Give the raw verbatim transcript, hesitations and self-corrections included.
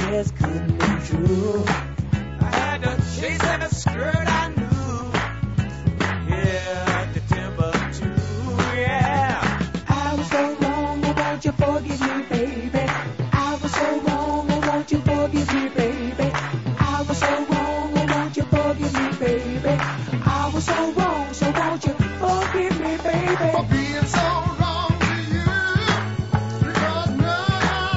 just couldn't be true. I had to chase that skirt I knew. Yeah, the Timbuktu, yeah. I was so wrong, oh, won't you forgive me, baby? I was so wrong, oh, won't you forgive me, baby? I was so wrong, oh, won't you forgive me, baby? I was so wrong.